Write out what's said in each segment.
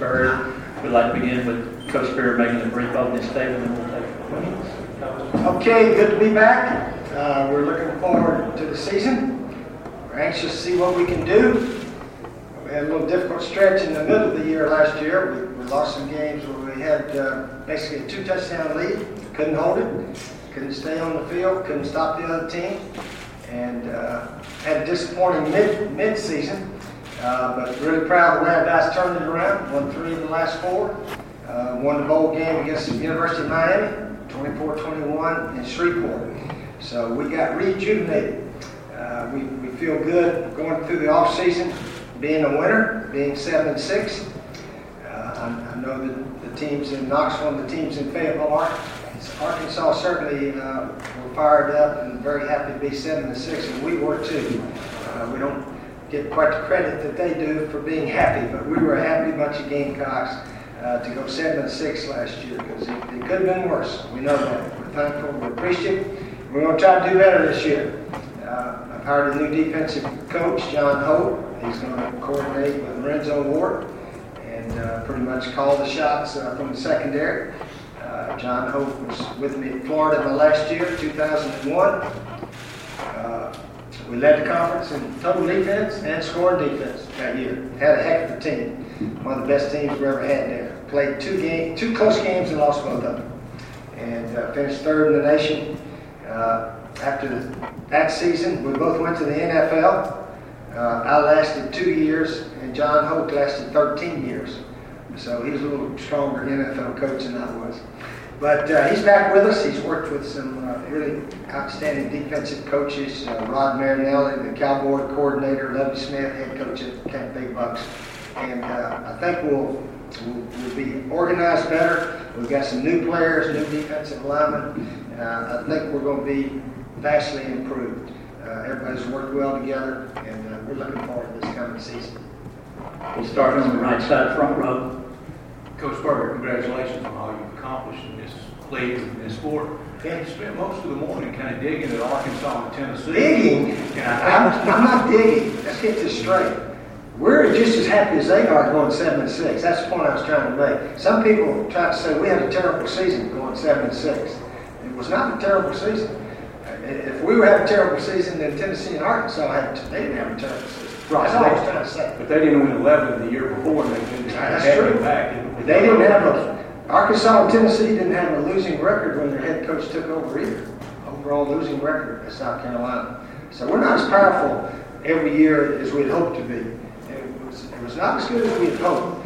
Bird. We'd like to begin with Coach Bird making a brief opening statement, and we'll take questions. Okay, good to be back. We're looking forward to the season. We're anxious to see what we can do. We had a little difficult stretch in the middle of the year last year. We lost some games where we had basically a 2-touchdown lead. Couldn't hold it. Couldn't stay on the field. Couldn't stop the other team. And had a disappointing mid-season. But really proud of the way our guys turned it around. Won 3 of the last 4. Won the bowl game against the University of Miami, 24-21 in Shreveport. So we got rejuvenated. We feel good going through the off season, being a winner, being 7-6. I know that the teams in Knoxville and the teams in Fayetteville aren't. Arkansas certainly were fired up and very happy to be 7-6, and we were too. We don't get quite the credit that they do for being happy, but we were a happy bunch of Gamecocks to go 7-6 last year, because it could have been worse. We know that. We're thankful. We're appreciative. We're going to try to do better this year. I've hired a new defensive coach, John Hope. He's going to coordinate with Lorenzo Ward and pretty much call the shots from the secondary. John Hope was with me at Florida my last year, 2001. We led the conference in total defense and scoring defense that year. Had a heck of a team. One of the best teams we ever had there. Played 2 close games and lost both of them. And finished 3rd in the nation. After that season, we both went to the NFL. I lasted 2 years, and John Hope lasted 13 years. So he's a little stronger NFL coach than I was. But he's back with us. He's worked with some really outstanding defensive coaches, Rod Marinelli, the Cowboy coordinator, Lovie Smith, head coach at Camp Big Bucks. And I think we'll be organized better. We've got some new players, new defensive linemen. I think we're going to be vastly improved. Everybody's worked well together, and we're looking forward to this coming season. We'll start on the right side, front row. Coach Bird, congratulations on all you've accomplished in this league and this sport. You spent most of the morning kind of digging at Arkansas and Tennessee. Digging? I'm not digging. Let's get this straight. We're just as happy as they are going 7-6. That's the point I was trying to make. Some people try to say we had a terrible season going 7-6. It was not a terrible season. If we were having a terrible season, then Tennessee and Arkansas they didn't have a terrible season. Right. That's all I was trying to say. But they didn't win 11 the year before, and they didn't That's true. They didn't have Arkansas and Tennessee didn't have a losing record when their head coach took over either. Overall losing record at South Carolina. So we're not as powerful every year as we'd hoped to be. It was not as good as we had hoped.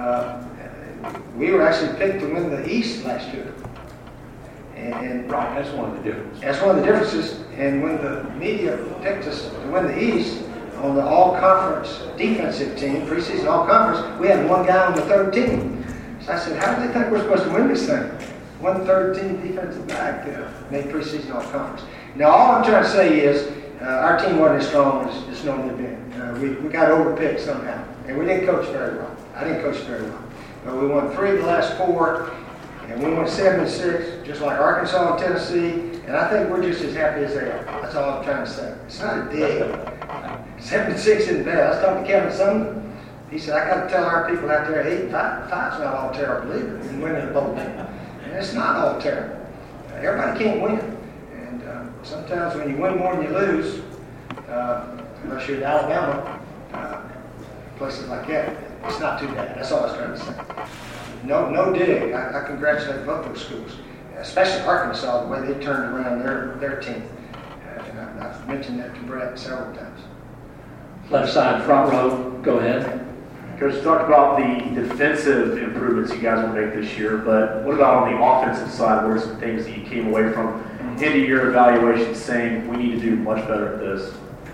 We were actually picked to win the East last year. And right, that's one of the differences. That's one of the differences. And when the media picked us to win the East on the all-conference defensive team, preseason all-conference, we had one guy on the 3rd team. So I said, how do they think we're supposed to win this thing? 1 3rd-team defensive back made preseason all-conference. Now, all I'm trying to say is our team wasn't as strong as it's normally been. We got overpicked somehow, and we didn't coach very well. I didn't coach very well. But we won 3 of the last 4, and we went 7-6, just like Arkansas and Tennessee, and I think we're just as happy as they are. That's all I'm trying to say. It's not a dig. 7-6 isn't bad. I was talking to Kevin Sumner. He said, I got to tell our people out there 8-5. 5's not all terrible either in winning a bowl game. And it's not all terrible. Everybody can't win. And sometimes when you win more than you lose, unless you're in Alabama, places like that, it's not too bad. That's all I was trying to say. No dig. I congratulate both those schools, especially Arkansas, the way they turned around their team. And I've mentioned that to Brett several times. Left side, front row. Go ahead. Coach, you talked about the defensive improvements you guys will make this year, but what about on the offensive side? What are some things that you came away from end of your evaluation saying we need to do much better at this?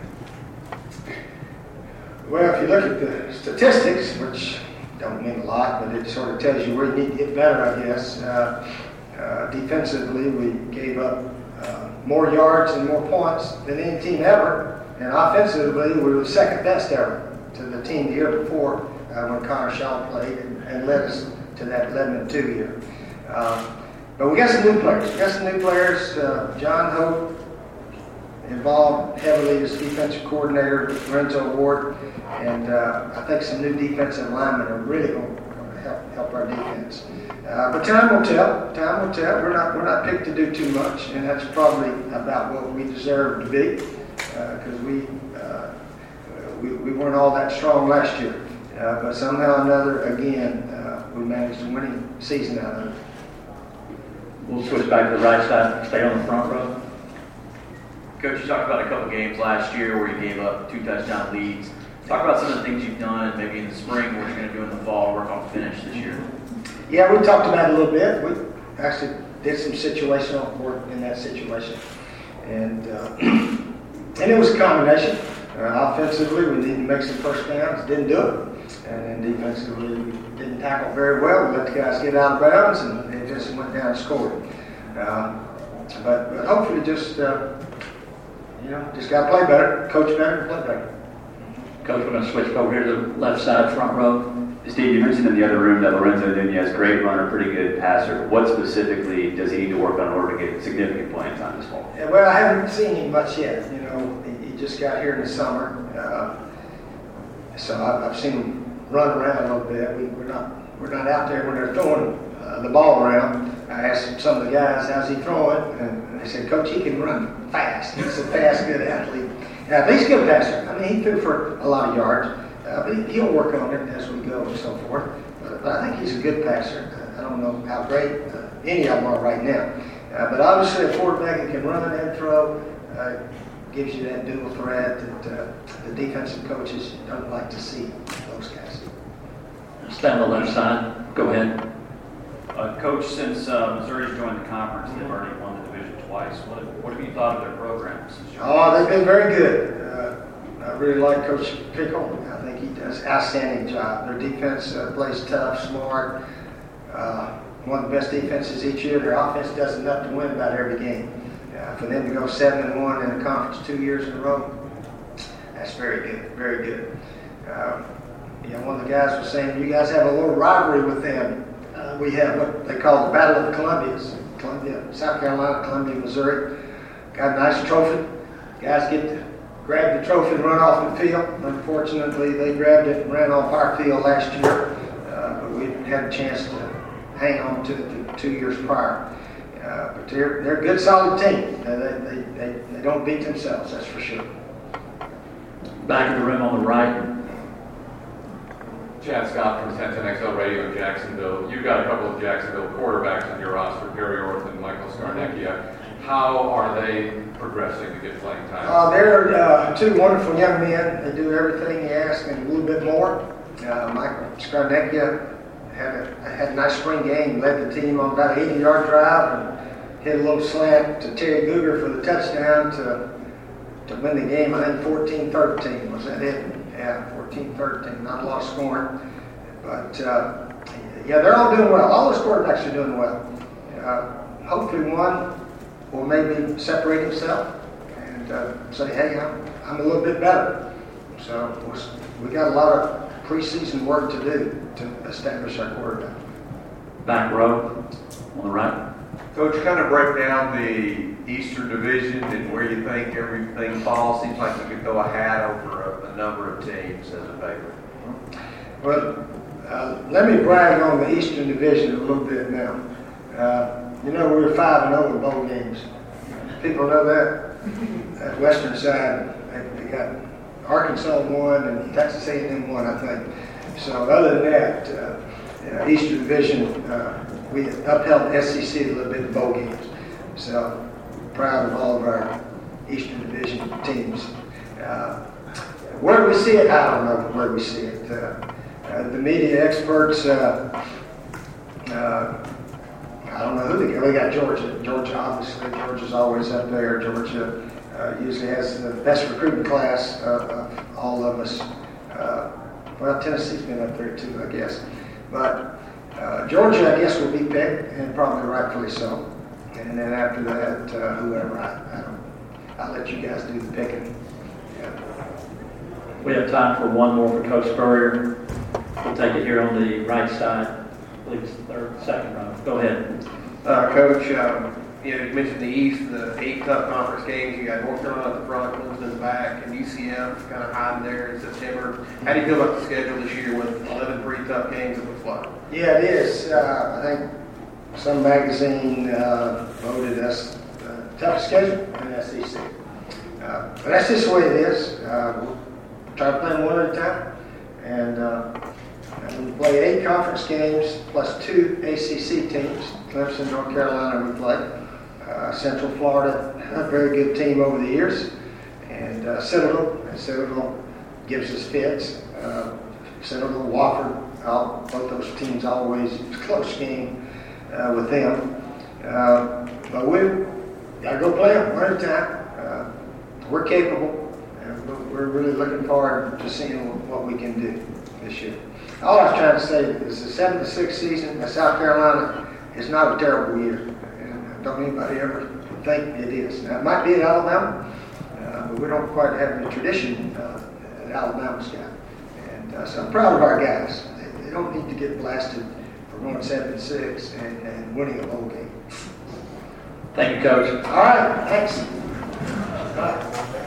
Well, if you look at the statistics, which don't mean a lot, but it sort of tells you where you need to get better, I guess. Defensively, we gave up more yards and more points than any team ever, and offensively, we were the 2nd best ever to the team the year before when Connor Shaw played and led us to that 11-2 year. But we got some new players. John Hope involved heavily as defensive coordinator, Lorenzo Ward, and I think some new defensive linemen are really going to help our defense. But time will tell. Time will tell. We're not picked to do too much, and that's probably about what we deserve to be, because we weren't all that strong last year. But somehow or another, again, we managed a winning season out of it. We'll switch back to the right side, stay on the front row. Coach, you talked about a couple games last year where you gave up 2 touchdown leads. Talk about some of the things you've done, maybe in the spring, what you're going to do in the fall, work on finish this year. Yeah, we talked about it a little bit. We actually did some situational work in that situation, and it was a combination. Offensively, we needed to make some first downs, didn't do it, and then defensively, we didn't tackle very well. We let the guys get out of bounds, and they just went down and scored. But hopefully, just got to play better, coach better, and play better. Coach, we're going to switch over here to the left side, front row. Steve, you mentioned in the other room that Lorenzo Nunez, great runner, pretty good passer. What specifically does he need to work on in order to get significant playing time this fall? Yeah, well, I haven't seen him much yet. He just got here in the summer, so I've seen him run around a little bit. We're not out there when they're throwing the ball around. I asked some of the guys, "How's he throwing?" And they said, "Coach, he can run fast. He's a fast, good athlete." But he's a good passer. I mean, he threw for a lot of yards. But he'll work on it as we go and so forth. But I think he's a good passer. I don't know how great any of them are right now. But obviously a quarterback that can run and throw gives you that dual threat that the defensive coaches don't like to see, those guys. Stay on the left side. Go ahead. Coach, since Missouri's joined the conference, they've already won the division twice. What have you thought of their program since you? Oh, they've been very good. I really like Coach Pickle. I think he does an outstanding job. Their defense plays tough, smart. One of the best defenses each year. Their offense does enough to win about every game. For them to go 7-1 in the conference 2 years in a row, that's very good, very good. One of the guys was saying, you guys have a little rivalry with them. We have what they call the Battle of the Columbias. Columbia, South Carolina, Columbia, Missouri. Got a nice trophy. Guys get to grab the trophy and run off the field. Unfortunately, they grabbed it and ran off our field last year, but we had a chance to hang on to it the 2 years prior. But they're a good, solid team. They don't beat themselves, that's for sure. Back in the room on the right. Chad Scott from 1010XL Radio in Jacksonville. You've got a couple of Jacksonville quarterbacks on your roster, Perry Orth and Michael Scarnecchia. How are they progressing to get playing time? They're 2 wonderful young men. They do everything you ask and a little bit more. Michael Scarnecchia had a nice spring game, led the team on about an 80-yard drive and hit a little slant to Terry Guger for the touchdown to win the game. I think 14-13. Was that it? Yeah, 14-13. Not a lot of scoring. But, they're all doing well. All those quarterbacks are doing well. Hopefully one will maybe separate himself and say, hey, I'm a little bit better. So we got a lot of preseason work to do to establish our quarterback. Back row on the right. Coach, kind of break down the Eastern Division and where you think everything falls. Seems like you could throw a hat over a number of teams as a favorite. Well, let me brag on the Eastern Division a little bit now. We were 5-0 in bowl games. People know that. That Western side, they got Arkansas won and Texas A&M won, I think. So other than that, Eastern Division, we upheld SEC a little bit in bowl games. So proud of all of our Eastern Division teams. Where do we see it? I don't know where we see it. The media experts, I don't know who they got. We got Georgia. Georgia, obviously. Georgia's always up there. Georgia usually has the best recruiting class of all of us. Tennessee's been up there too, I guess. But Georgia, I guess, will be picked, and probably rightfully so. And then after that, whoever. I'll let you guys do the picking. Yeah. We have time for one more for Coach Spurrier. We'll take it here on the right side. I believe it's the second row. Go ahead. Coach, you mentioned the East, the 8 tough conference games. You got North Carolina at the front, Clemson in the back, and UCF kind of hiding there in September. How do you feel about the schedule this year with 11 pretty pretty tough games with Florida. Yeah, it is. I think some magazine voted us toughest schedule in the SEC. But that's just the way it is. We'll try to play them one at a time. And we play 8 conference games plus 2 ACC teams. Clemson, North Carolina, we play. Central Florida, a very good team over the years. And Citadel gives us fits. Citadel, Wofford, both those teams always close game with them. But we got to go play them one at a time. We're capable, and we're really looking forward to seeing what we can do this year. All I was trying to say is the 7-6 season in South Carolina is not a terrible year. And don't anybody ever think it is. Now, it might be at Alabama, but we don't quite have the tradition that Alabama's got. And so I'm proud of our guys. They don't need to get blasted for going 7-6 and winning a bowl game. Thank you, Coach. All right, thanks. All right.